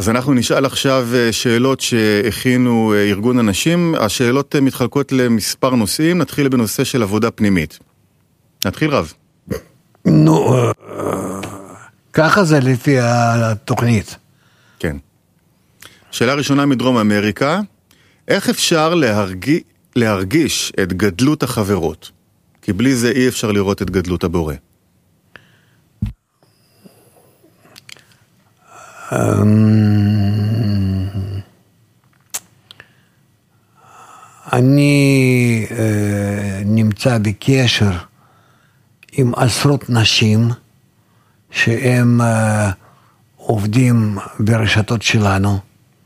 אז אנחנו נשאל עכשיו שאלות שהכינו ארגון אנשים. השאלות מתחלקות למספר נושאים. נתחיל בנושא של עבודה פנימית. נתחיל רב. נו, ככה זה לפי התוכנית. כן. שאלה ראשונה מדרום אמריקה. איך אפשר להרגיש את גדלות החברות? כי בלי זה אי אפשר לראות את גדלות הבורא. אני נמצא בקשר עם עשרות נשים שהם עובדים ברשתות שלנו,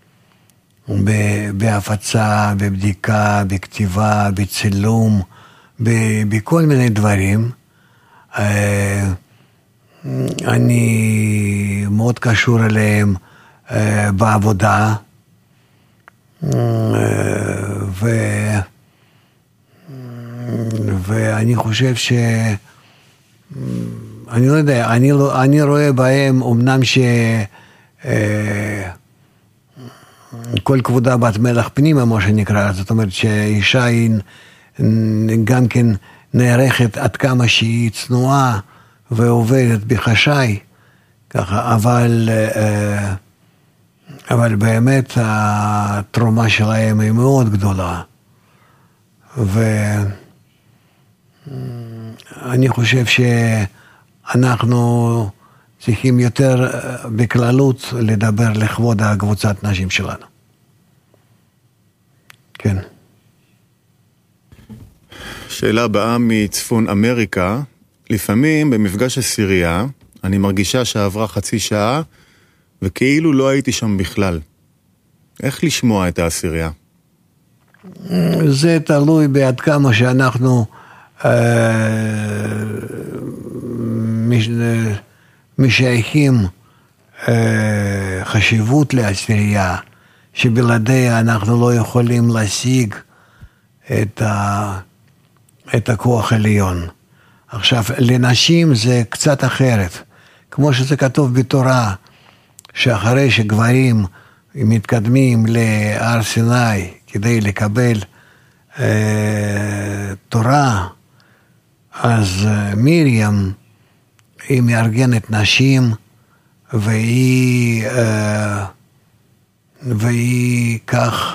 בהפצה, בבדיקה, בכתיבה, בצילום, בכל מיני דברים. אני מאוד קשור אליהם בעבודה, ואני חושב אני לא יודע, אני רואה בהם אמנם כל כבודה בת מלך פנימה, מה שנקרא, זאת אומרת שאישה היא גם כן נערכת עד כמה שהיא צנועה ועובדת בחשאי, ככה, אבל באמת התרומה שלהם היא מאוד גדולה, ואני חושב שאנחנו צריכים יותר בכללות לדבר לכבוד הקבוצת נשים שלנו. כן. שאלה הבאה מצפון אמריקה. לפעמים במפגש הסירייה אני מרגישה שעברה חצי שעה וכאילו לא הייתי שם בכלל. איך לשמוע את הסירייה? זה תלוי בעד כמה שאנחנו משייכים חשיבות לעשירייה, שבלעדיה אנחנו לא יכולים להשיג את הכוח העליון. עכשיו, לנשים זה קצת אחרת. כמו שזה כתוב בתורה, שאחרי שגברים מתקדמים להר סיני כדי לקבל תורה, אז מרים היא מארגנת נשים, והיא כך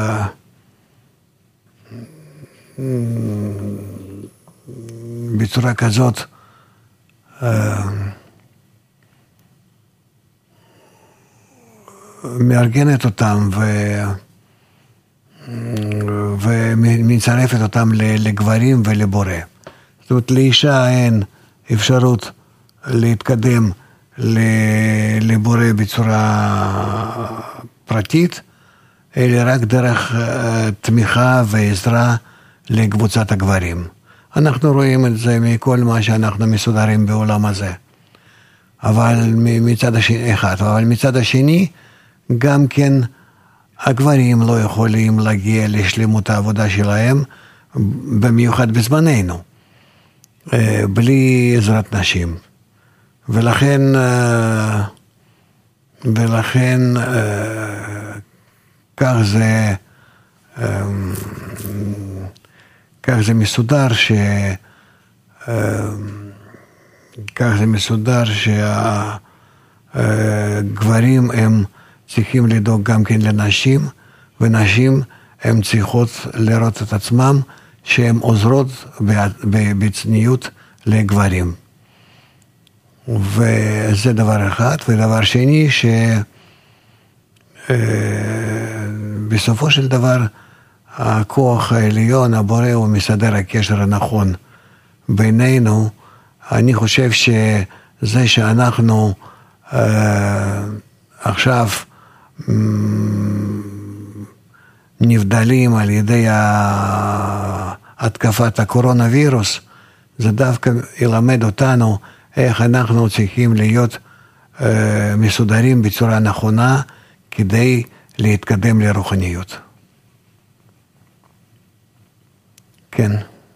בצורה כזאת מארגנת אותם ומצרפת אותם לגברים ולבורא. זאת אומרת, לאישה אין אפשרות להתקדם לבורא בצורה פרטית, אלא רק דרך תמיכה ועזרה לקבוצת הגברים. אנחנו רואים את זה מכל מה שאנחנו מסודרים בעולם הזה. אבל מצד השני, אבל מצד השני, גם כן הגברים לא יכולים להגיע לשלמות העבודה שלהם, במיוחד בזמננו, בלי עזרת נשים. ולכן כך זה מסודר שהגברים הם צריכים לדאוג גם כן לנשים, ונשים הם צריכות לראות את עצמם שהן עוזרות בצניעות לגברים. וזה דבר אחד. ודבר שני, שבסופו של דבר הכוח העליון, הבורא, הוא מסדר הקשר הנכון בינינו. אני חושב שזה שאנחנו עכשיו נבדלים על ידי התקפת הקורונה וירוס, זה דווקא ילמד אותנו איך אנחנו צריכים להיות מסודרים בצורה נכונה כדי להתקדם לרוחניות. כן.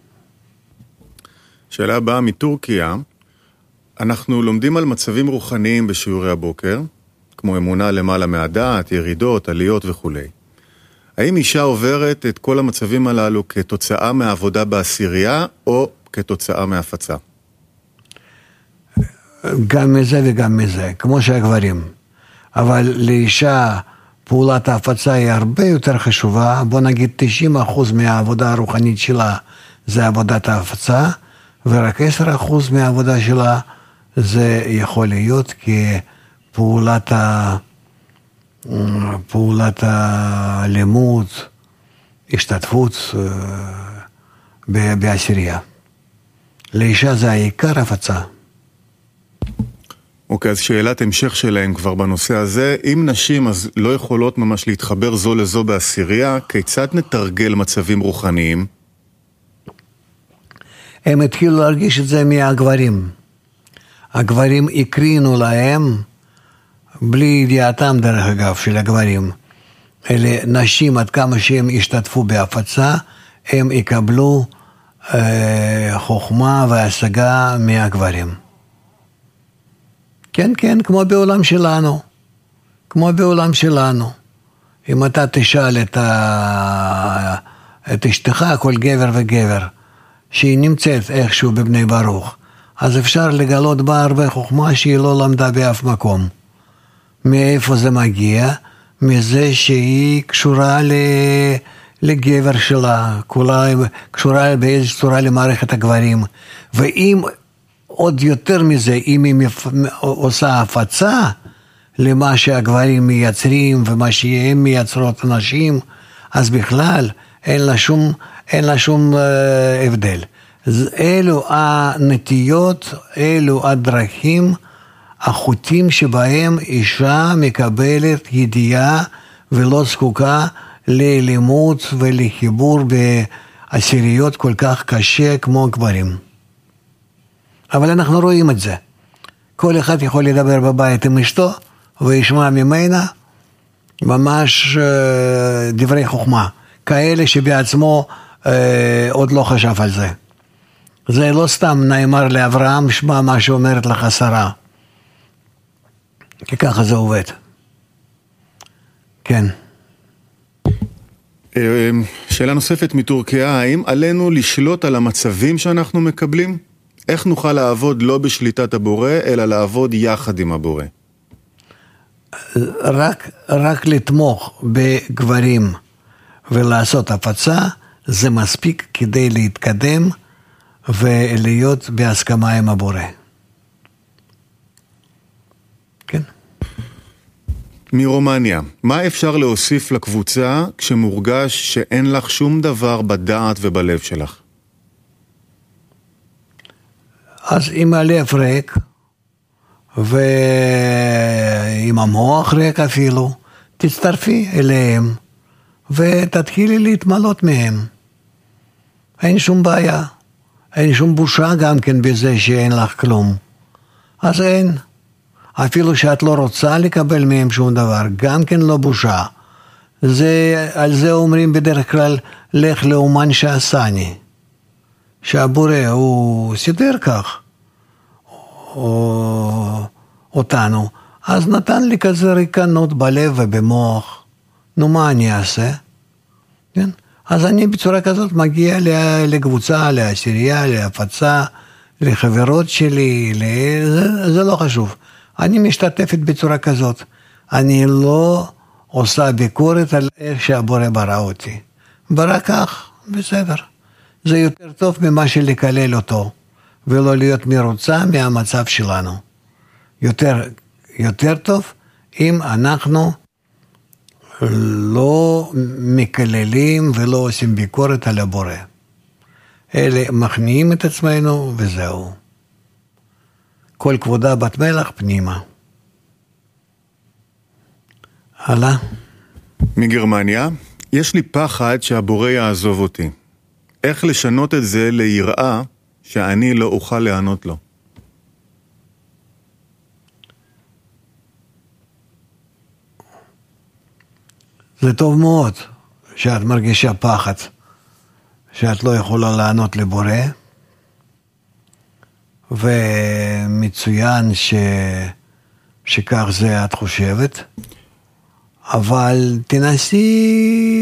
שאלה הבאה מטורקיה. אנחנו לומדים על מצבים רוחניים בשיעורי הבוקר. כמו אמונה למעלה מהדעת, ירידות, עליות וכו'. האם אישה עוברת את כל המצבים הללו כתוצאה מהעבודה בעשירייה, או כתוצאה מהפצה? גם מזה וגם מזה, כמו שהגברים. אבל לאישה פעולת ההפצה היא הרבה יותר חשובה, בוא נגיד 90% מהעבודה הרוחנית שלה זה עבודת ההפצה, ורק 10% מהעבודה שלה זה יכול להיות פעולת הלימוד, השתתפות בעשירייה. לאישה זה העיקר הפצה. אוקיי, אז שאלת המשך שלהם כבר בנושא הזה, אם נשים אז לא יכולות ממש להתחבר זו לזו בעשירייה, כיצד נתרגל מצבים רוחניים? הם התחילו להרגיש את זה מהגברים. הגברים הקרינו להם, בלי ידיעתם דרך אגב של הגברים, אלה נשים עד כמה שהם השתתפו בהפצה, הם יקבלו חוכמה והשגה מהגברים. כן, כן, כמו בעולם שלנו. כמו בעולם שלנו. אם אתה תשאל את אשתך, כל גבר וגבר, שהיא נמצאת איכשהו בבני ברוך, אז אפשר לגלות בה הרבה חוכמה שהיא לא למדה באף מקום. מאיפה זה מגיע? מזה שהיא קשורה לגבר שלה, קשורה באיזו צורה למערכת הגברים. ואם עוד יותר מזה, אם היא עושה הפצה למה שהגברים מייצרים ומה שהם מייצרות אנשים, אז בכלל אין לה שום הבדל. אלו הנטיות, אלו הדרכים, החוטים שבהם אישה מקבלת ידיעה ולא זקוקה ללימוד ולחיבור בעשיריות כל כך קשה כמו גברים. אבל אנחנו רואים את זה. כל אחד יכול לדבר בבית עם אשתו וישמע ממנה ממש דברי חוכמה, כאלה שבעצמו עוד לא חשב על זה. זה לא סתם נאמר לאברהם, שמע מה שאומרת לך שרה. כי ככה זה עובד. כן. שאלה נוספת מטורקיה, האם עלינו לשלוט על המצבים שאנחנו מקבלים? איך נוכל לעבוד לא בשליטת הבורא, אלא לעבוד יחד עם הבורא? רק לתמוך בגברים ולעשות הפצה, זה מספיק כדי להתקדם ולהיות בהסכמה עם הבורא. כן. מרומניה, מה אפשר להוסיף לקבוצה כשמורגש שאין לך שום דבר בדעת ובלב שלך? אז עם הלב ריק, ועם המוח ריק אפילו, תצטרפי אליהם, ותתחילי להתמלות מהם. אין שום בעיה. אין שום בושה גם כן בזה שאין לך כלום. אז אין. אפילו שאת לא רוצה לקבל מהם שום דבר, גם כן לא בושה. על זה אומרים בדרך כלל, לך לאומן שעשני. שהבורא הוא סידר כך אותנו, אז נתן לי כזה ריקנות בלב ובמוח. נו, מה אני אעשה? כן? אז אני בצורה כזאת מגיע לקבוצה, לעשירייה, להפצה, לחברות שלי, זה לא חשוב. אני משתתפת בצורה כזאת. אני לא עושה ביקורת על איך שהבורא ברא אותי. ברא כך, בסדר. זה יותר טוב ממה שלקלל אותו, ולא להיות מרוצה מהמצב שלנו. יותר טוב אם אנחנו לא מקללים ולא עושים ביקורת על הבורא. אלה מכניעים את עצמנו וזהו. כל כבודה בת מלך פנימה. הלאה. מגרמניה, יש לי פחד שהבורא יעזוב אותי. איך לשנות את זה ליראה שאני לא אוכל לענות לו? זה טוב מאוד שאת מרגישה פחד, שאת לא יכולה לענות לבורא, ומצוין שכך זה את חושבת, אבל תנסי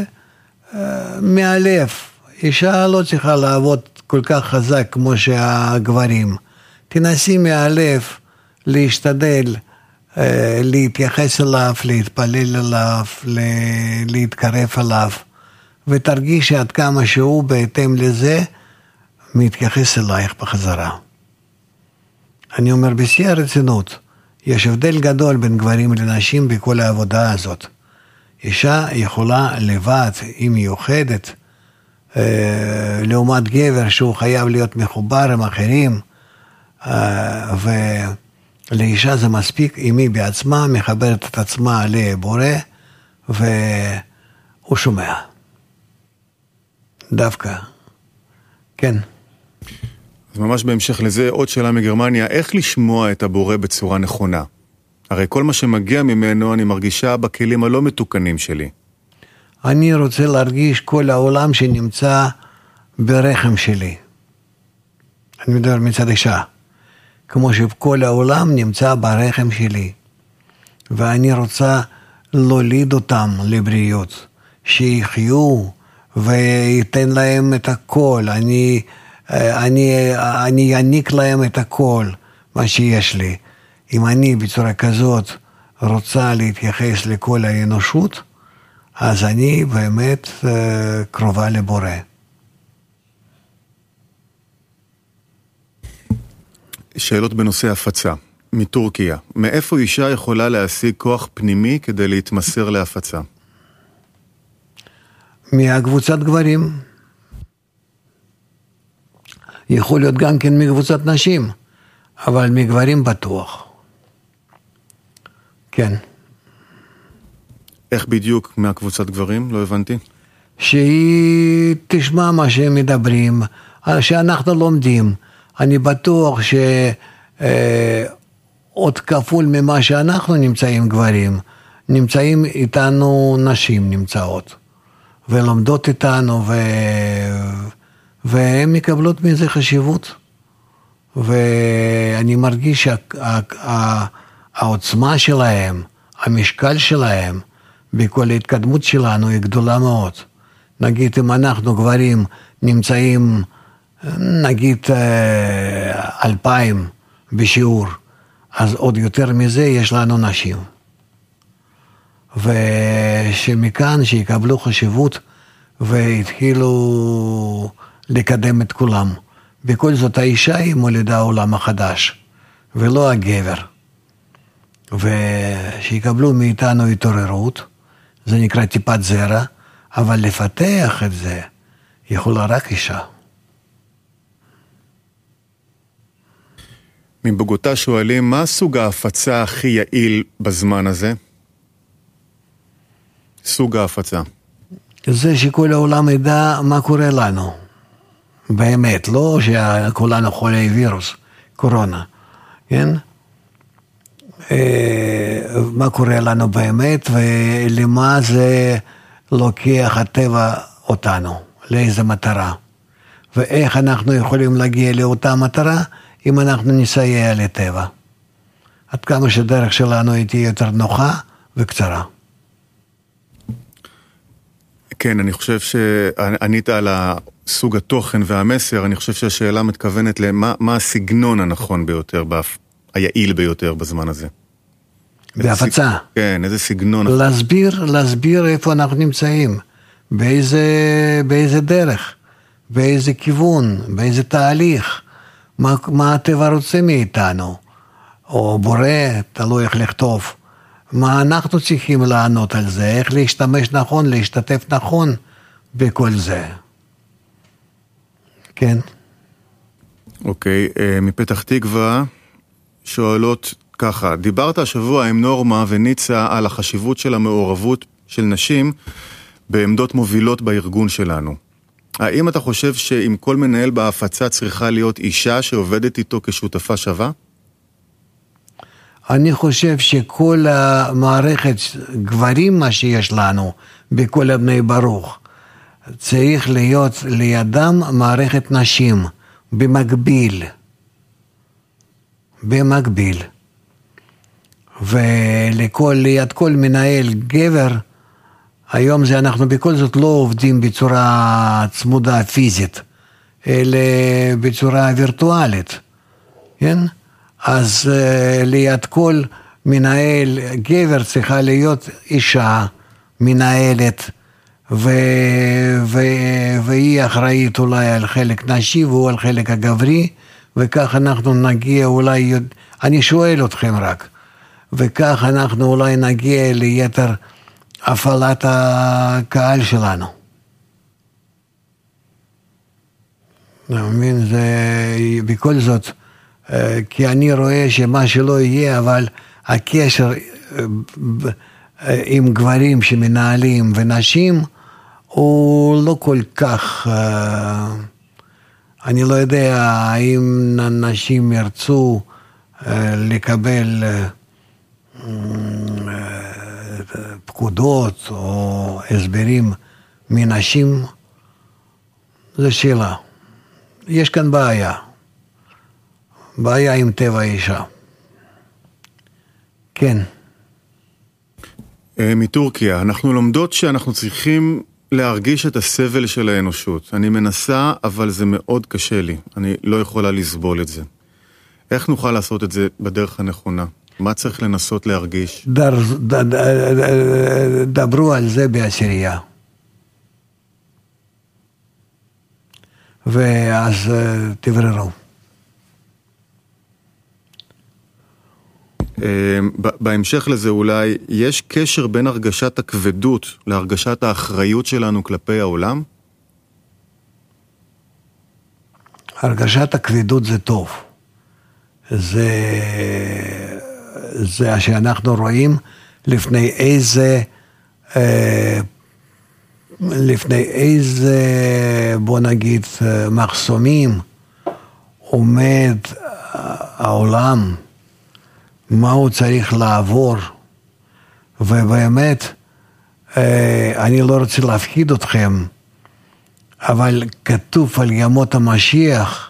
מהלב. אישה לא צריכה לעבוד כל כך חזק כמו שהגברים. תנסי מהלב להשתדל, להתייחס אליו, להתפלל אליו, להתקרב אליו, ותרגישי עד כמה שהוא בהתאם לזה מתייחס אלייך בחזרה. אני אומר בשיא הרצינות, יש הבדל גדול בין גברים לנשים בכל העבודה הזאת. אישה יכולה לבד, היא מיוחדת, לעומת גבר שהוא חייב להיות מחובר עם אחרים, ולאישה זה מספיק אם היא בעצמה מחברת את עצמה לבורא, והוא שומע. דווקא. כן. אז ממש בהמשך לזה, עוד שאלה מגרמניה, איך לשמוע את הבורא בצורה נכונה? הרי כל מה שמגיע ממנו אני מרגישה בכלים הלא מתוקנים שלי. אני רוצה להרגיש כל העולם שנמצא ברחם שלי. אני מדבר מצד אישה. כמו שכל העולם נמצא ברחם שלי. ואני רוצה להוליד אותם לבריאות. שיחיו ויתן להם את הכל. אני אעניק להם את הכל, מה שיש לי. אם אני בצורה כזאת רוצה להתייחס לכל האנושות, אז אני באמת קרובה לבורא. שאלות בנושא הפצה, מטורקיה. מאיפה אישה יכולה להשיג כוח פנימי כדי להתמסר להפצה? מהקבוצת גברים. יכול להיות גם כן מקבוצת נשים, אבל מגברים בטוח. כן. איך בדיוק מהקבוצת גברים? לא הבנתי. שהיא תשמע מה שהם מדברים, שאנחנו לומדים. אני בטוח שעוד כפול ממה שאנחנו נמצאים גברים, נמצאים איתנו נשים נמצאות, ולומדות איתנו, והן מקבלות מזה חשיבות. ואני מרגיש שהעוצמה שלהם, המשקל שלהם, בכל ההתקדמות שלנו היא גדולה מאוד. נגיד אם אנחנו גברים נמצאים, נגיד 2,000 בשיעור, אז עוד יותר מזה יש לנו נשים. ושמכאן שיקבלו חשיבות והתחילו לקדם את כולם. בכל זאת האישה היא מולידה עולם החדש, ולא הגבר. ושיקבלו מאיתנו התעוררות, זה נקרא טיפת זרע, אבל לפתח את זה יכולה רק אישה. מבוגותה שואלים, מה סוג ההפצה הכי יעיל בזמן הזה? סוג ההפצה. זה שכל העולם ידע מה קורה לנו. באמת, לא שכולנו חולי וירוס, קורונה. כן? מה קורה לנו באמת, ולמה זה לוקח הטבע אותנו, לאיזה מטרה. ואיך אנחנו יכולים להגיע לאותה מטרה, אם אנחנו נסייע לטבע. עד כמה שדרך שלנו תהיה יותר נוחה וקצרה. כן, אני חושב שענית על סוג התוכן והמסר, אני חושב שהשאלה מתכוונת למה הסגנון הנכון ביותר, היעיל ביותר בזמן הזה. בהפצה. כן, איזה סגנון. להסביר איפה אנחנו נמצאים, באיזה דרך, באיזה כיוון, באיזה תהליך, מה הטבע רוצה מאיתנו, או בורא, תלוי איך לכתוב. מה אנחנו צריכים לענות על זה, איך להשתמש נכון, להשתתף נכון בכל זה. כן. אוקיי, מפתח תקווה שואלות ככה, דיברת השבוע עם נורמה וניצה על החשיבות של המעורבות של נשים בעמדות מובילות בארגון שלנו. האם אתה חושב שאם כל מנהל בהפצה צריכה להיות אישה שעובדת איתו כשותפה שווה? אני חושב שכל המערכת גברים מה שיש לנו בכל הבני ברוך, צריך להיות לידם מערכת נשים במקביל. ליד כל מנהל גבר, היום זה אנחנו בכל זאת לא עובדים בצורה צמודה פיזית, אלא בצורה וירטואלית, כן? אז ליד כל מנהל גבר צריכה להיות אישה, מנהלת, והיא אחראית אולי על חלק נשי והוא על חלק הגברי, וכך אנחנו נגיע אולי, אני שואל אתכם רק, וכך אנחנו אולי נגיע ליתר הפעלת הקהל שלנו. אני מבין, זה בכל זאת, כי אני רואה שמה שלא יהיה, אבל הקשר עם גברים שמנהלים ונשים, הוא לא כל כך, אני לא יודע האם נשים ירצו לקבל פקודות או הסברים מנשים, זו שאלה. יש כאן בעיה עם טבע האישה. כן. מטורקיה, אנחנו לומדות שאנחנו צריכים להרגיש את הסבל של האנושות. אני מנסה, אבל זה מאוד קשה לי. אני לא יכולה לסבול את זה. איך נוכל לעשות את זה בדרך הנכונה? מה צריך לנסות להרגיש? דברו על זה בעשירייה. ואז תבררו. בהמשך לזה אולי, יש קשר בין הרגשת הכבדות להרגשת האחריות שלנו כלפי העולם? הרגשת הכבדות זה טוב. זה שאנחנו רואים לפני איזה בוא נגיד מחסומים עומד העולם, מה הוא צריך לעבור, ובאמת אני לא רוצה להפחיד אתכם, אבל כתוב על ימות המשיח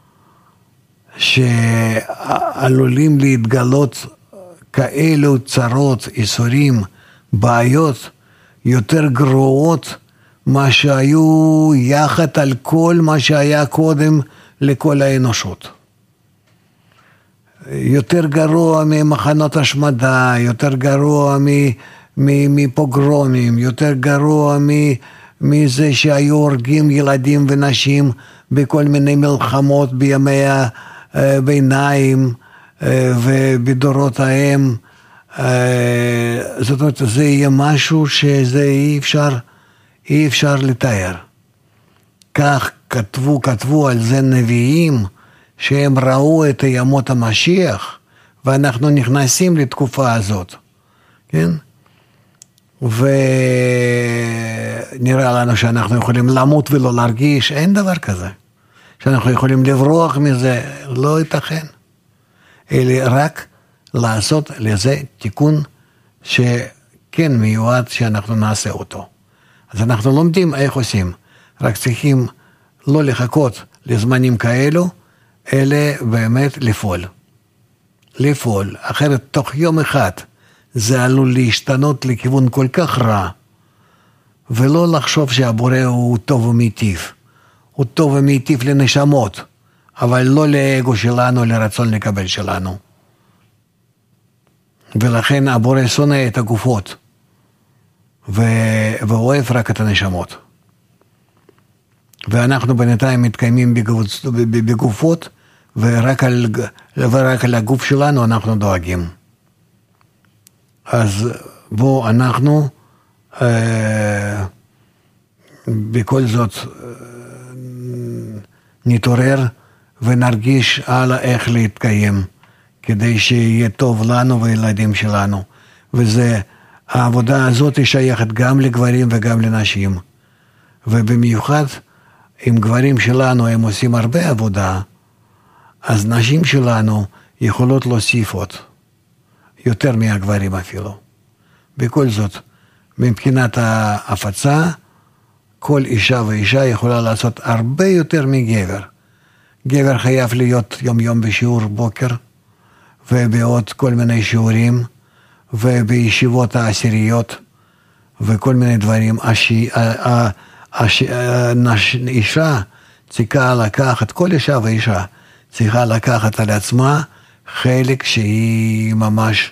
שעלולים להתגלות כאלו צרות, איסורים, בעיות יותר גרועות מה שהיו יחד על כל מה שהיה קודם לכל האנושות. יותר גרוע ממחנות השמדה, יותר גרוע מפוגרומים, יותר גרוע מזה שהיו הורגים ילדים ונשים בכל מיני מלחמות בימי הביניים ובדורות ההם. זאת אומרת, זה יהיה משהו שזה אי אפשר לתאר. כך כתבו על זה נביאים, שהם ראו את ימות המשיח, ואנחנו נכנסים לתקופה הזאת, כן? ונראה לנו שאנחנו יכולים למות ולא להרגיש, אין דבר כזה. שאנחנו יכולים לברוח מזה, לא ייתכן. אלא רק לעשות לזה תיקון שכן מיועד שאנחנו נעשה אותו. אז אנחנו לומדים איך עושים, רק צריכים לא לחכות לזמנים כאלו, אלא באמת לפעול. אחרת תוך יום אחד זה עלול להשתנות לכיוון כל כך רע, ולא לחשוב שהבורא הוא טוב ומיטיב. הוא טוב ומיטיב לנשמות, אבל לא לאגו שלנו, לרצון לקבל שלנו. ולכן הבורא שונא את הגופות, ואוהב רק את הנשמות. ואנחנו בינתיים מתקיימים בגופות, ורק על הגוף שלנו אנחנו דואגים. אז בואו אנחנו בכל זאת נתעורר ונרגיש הלאה איך להתקיים, כדי שיהיה טוב לנו וילדים שלנו. וזה, העבודה הזאת היא שייכת גם לגברים וגם לנשים. ובמיוחד עם גברים שלנו הם עושים הרבה עבודה, אז נשים שלנו יכולות להוסיף עוד, יותר מהגברים אפילו. בכל זאת, מבחינת ההפצה, כל אישה ואישה יכולה לעשות הרבה יותר מגבר. גבר חייב להיות יום בשיעור בוקר, ובעוד כל מיני שיעורים, ובישיבות העשיריות וכל מיני דברים. אישה צריכה לקחת, כל אישה ואישה צריכה לקחת על עצמה חלק שהיא ממש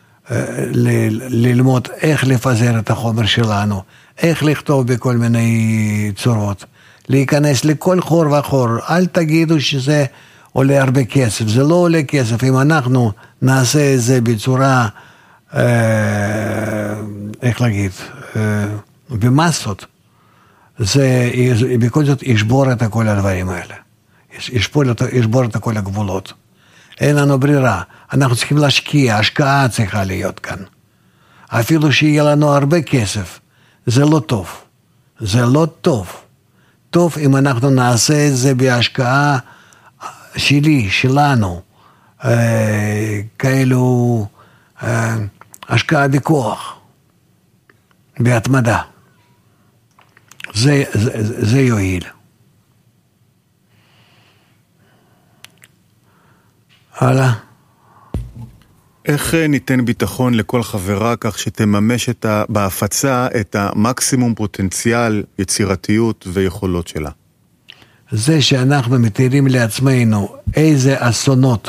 ללמוד איך לפזר את החומר שלנו, איך לכתוב בכל מיני צורות, להיכנס לכל חור וחור. אל תגידו שזה עולה הרבה כסף, זה לא עולה כסף. אם אנחנו נעשה את זה בצורה, איך להגיד, במסות, זה בכל זאת ישבור את כל הדברים האלה, ישבור את כל הגבולות. אין לנו ברירה, אנחנו צריכים להשקיע, השקעה צריכה להיות כאן. אפילו שיהיה לנו הרבה כסף, זה לא טוב. זה לא טוב. טוב אם אנחנו נעשה את זה בהשקעה שלי, שלנו, כאלו השקעה בכוח, בהתמדה. זה יועיל. הלאה. איך ניתן ביטחון לכל חברה כך שתממש בהפצה את המקסימום פוטנציאל, יצירתיות ויכולות שלה? זה שאנחנו מתארים לעצמנו איזה אסונות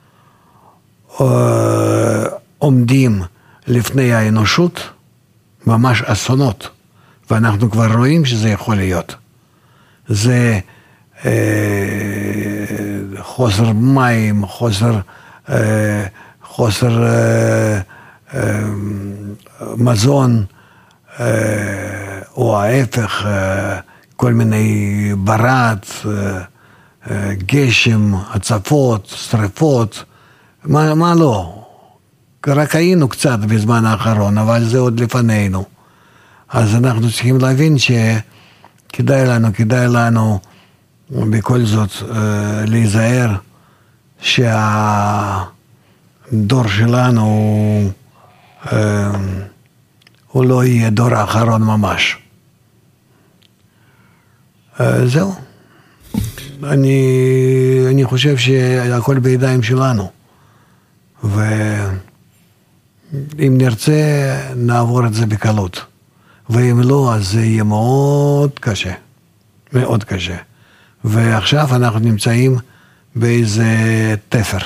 עומדים לפני האנושות, ממש אסונות, ואנחנו כבר רואים שזה יכול להיות. זה חוסר מים, חוסר מזון, או ההפך, כל מיני ברד, גשם, הצפות, שריפות, מה לא. רק היינו קצת בזמן האחרון, אבל זה עוד לפנינו. אז אנחנו צריכים להבין שכדאי לנו בכל זאת להיזהר שהדור שלנו הוא לא יהיה דור האחרון ממש. זהו. אני חושב שהכל בידיים שלנו. ואם נרצה נעבור את זה בקלות. ואם לא, אז זה יהיה מאוד קשה. מאוד קשה. ועכשיו אנחנו נמצאים באיזה תפר.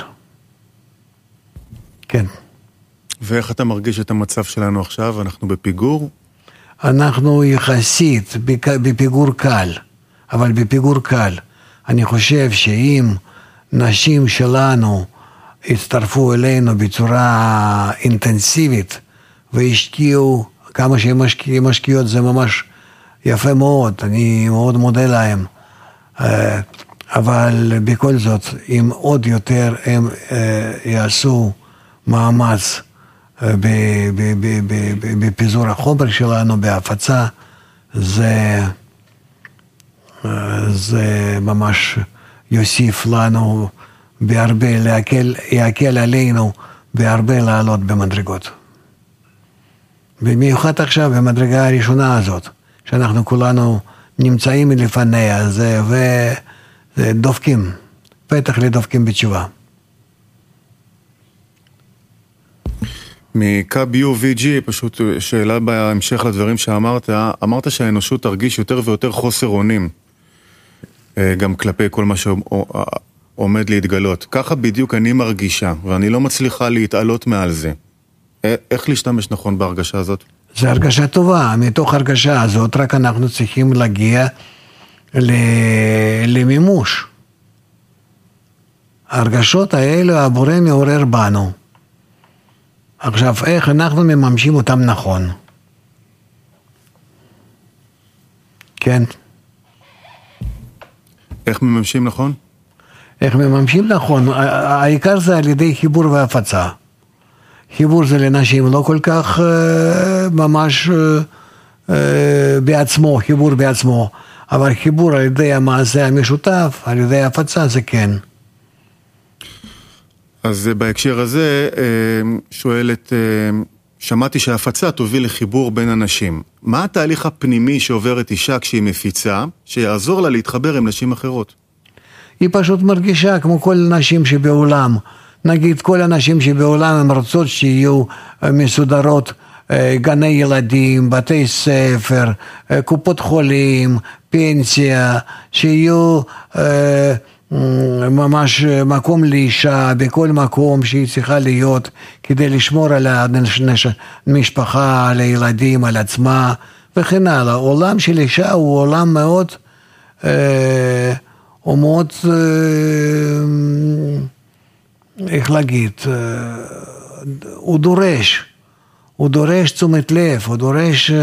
כן. ואיך אתה מרגיש את המצב שלנו עכשיו? אנחנו בפיגור? אנחנו יחסית בפיגור קל, אבל בפיגור קל. אני חושב שאם נשים שלנו הצטרפו אלינו בצורה אינטנסיבית והשקיעו, כמה שהן משקיעות זה ממש יפה מאוד, אני מאוד מודה להם. אבל בכל זאת, אם עוד יותר הם יעשו מאמץ בפיזור החומר שלנו, בהפצה, זה ממש יוסיף לנו בהרבה, יקל עלינו בהרבה לעלות במדרגות. במיוחד עכשיו במדרגה הראשונה הזאת, שאנחנו כולנו נמצאים לפניה, זה דופקים, פתח לדופקים בתשובה. מ-KBUVG, פשוט שאלה בהמשך לדברים שאמרת, אמרת שהאנושות תרגיש יותר ויותר חוסר אונים, גם כלפי כל מה שעומד להתגלות. ככה בדיוק אני מרגישה, ואני לא מצליחה להתעלות מעל זה. איך להשתמש נכון בהרגשה הזאת? זו הרגשה טובה, מתוך הרגשה הזאת רק אנחנו צריכים להגיע למימוש. הרגשות האלה הבורא מעורר בנו. עכשיו, איך אנחנו מממשים אותם נכון? כן. איך מממשים נכון? איך מממשים נכון? העיקר זה על ידי חיבור והפצה. חיבור זה לנשים לא כל כך ממש בעצמו, חיבור בעצמו, אבל חיבור על ידי המעשה המשותף, על ידי הפצה זה כן. אז בהקשר הזה שואלת, שמעתי שההפצה תוביל לחיבור בין אנשים. מה התהליך הפנימי שעוברת אישה כשהיא מפיצה, שיעזור לה להתחבר עם נשים אחרות? היא פשוט מרגישה כמו כל נשים שבעולם נגיד כל האנשים שבעולם הם רוצות שיהיו מסודרות, גני ילדים, בתי ספר, קופות חולים, פנסיה, שיהיו ממש מקום לאישה בכל מקום שהיא צריכה להיות כדי לשמור על המשפחה, על הילדים, על עצמה וכן הלאה. עולם של אישה הוא עולם מאוד, הוא מאוד, איך להגיד, הוא דורש תשומת לב, הוא דורש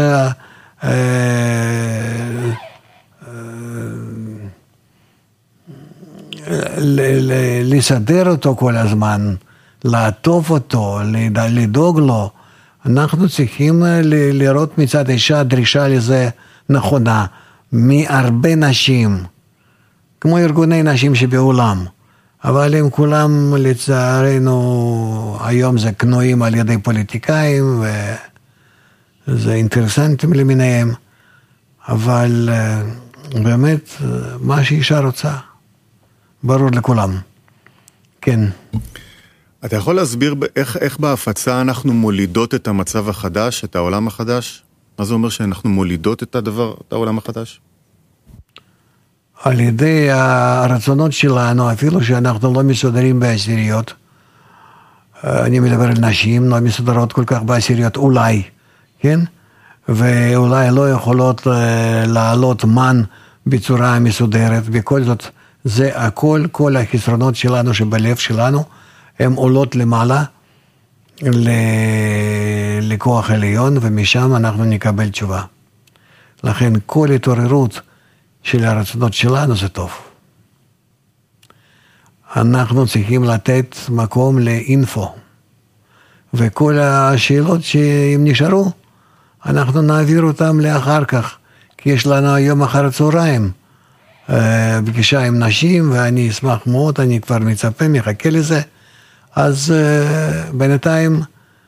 לסדר אותו כל הזמן, לעטוף אותו, לדאוג לו. אנחנו צריכים לראות מצד אישה דרישה לזה נכונה, מהרבה נשים, כמו ארגוני נשים שבעולם. אבל הם כולם לצערנו היום זה קנויים על ידי פוליטיקאים וזה אינטרסנטים למיניהם, אבל באמת מה שאישה רוצה ברור לכולם. כן. אתה יכול להסביר איך בהפצה אנחנו מולידות את המצב החדש, את העולם החדש? מה זה אומר שאנחנו מולידות את העולם החדש? על ידי הרצונות שלנו, אפילו שאנחנו לא מסודרים בעשיריות, אני מדבר על נשים, לא מסודרות כל כך בעשיריות, אולי, כן? ואולי לא יכולות לעלות מן בצורה מסודרת, בכל זאת זה הכל, כל החסרונות שלנו שבלב שלנו, הן עולות למעלה לכוח עליון, ומשם אנחנו נקבל תשובה. לכן כל התעוררות של הרצונות שלנו זה טוב. אנחנו צריכים לתת מקום לאינפו, וכל השאלות שהם נשארו, אנחנו נעביר אותם לאחר כך, כי יש לנו היום אחר הצהריים, פגישה עם נשים, ואני אשמח מאוד, אני כבר מצפה, מחכה לזה, אז בינתיים,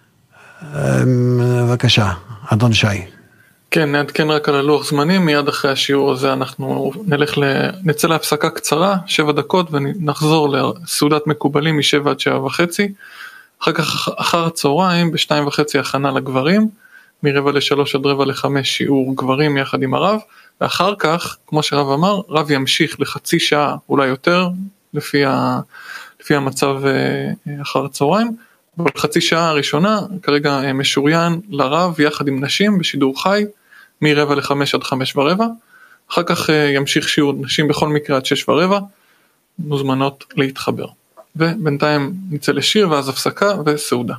בבקשה, אדון שי. כן, נעדכן רק על הלוח זמנים, מיד אחרי השיעור הזה אנחנו נצא להפסקה קצרה, 7 דקות, ונחזור לסעודת מקובלים מ7 עד 7:30, אחר כך אחר הצהריים, ב2:30 הכנה לגברים, מ2:45 עד 4:45 שיעור גברים יחד עם הרב, ואחר כך, כמו שרב אמר, רב ימשיך לחצי שעה, אולי יותר, לפי המצב אחר הצהריים, אבל חצי שעה הראשונה, כרגע משוריין לרב יחד עם נשים בשידור חי, מ4:45 עד 5:15, אחר כך ימשיך שיעור נשים בכל מקרה עד 6:15, מוזמנות להתחבר. ובינתיים נצא לשיר ואז הפסקה וסעודה.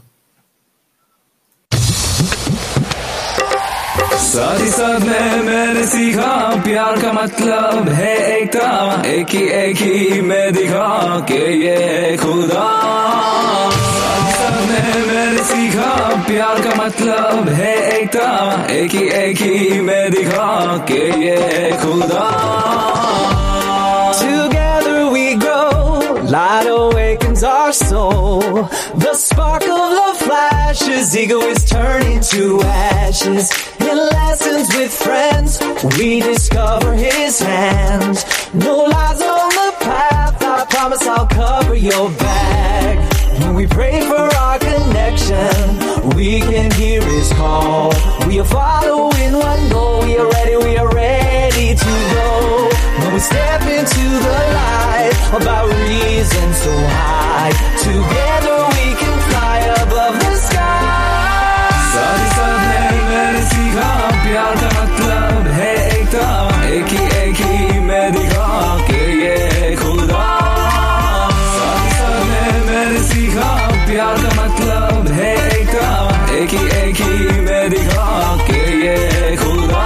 साथ ही साथ में मैंने सीखा प्यार का मतलब है एकता एक ही में दिखा के ये खुदा साथ ही साथ में मैंने सीखा प्यार का मतलब है एकता एक ही में दिखा के ये खुदा Together we grow light awakens our soul the spark of love flashes ego is turning to ashes in lessons with friends we discover his hand no lies on the path I promise I'll cover your back when we pray for our connection we can hear his call we are following one goal we are ready to go when we step into the light about reason so high together we can fly above the sky साथ ही साथ मैंने सीखा प्यार का मतलब है एकता एक ही में दिखा के ये खुदा साथ ही साथ मैंने सीखा प्यार का मतलब है एकता एक ही में दिखा के ये खुदा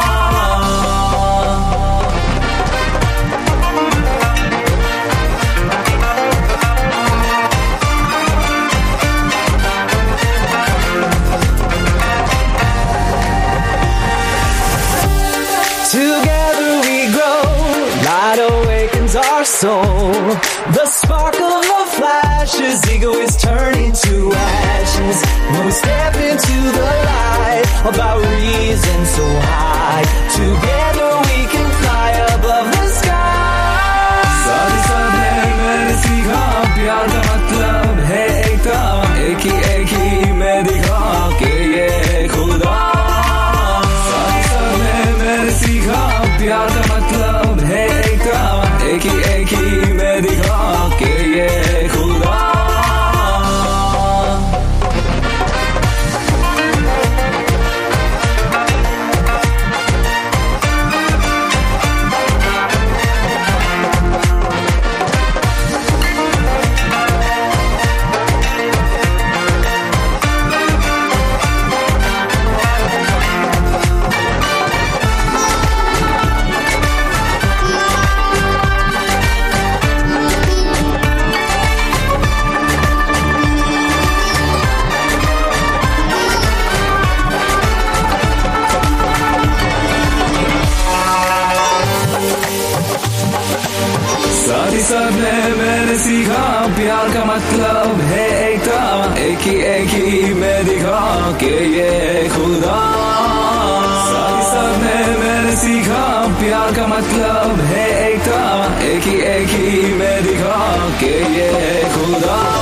Together we grow, light awakens our soul. The spark of love flashes, ego is turning to ashes. When we step into the light, about reason so high. Together we can fly above the sky. साथ ही साथ मैंने सीखा प्यार का मतलब मतलब है एकता, एक ही में दिखा के ये खुदा। साथ ही साथ में मैंने सीखा प्यार का मतलब है एकता, एक ही में दिखा के ये खुदा।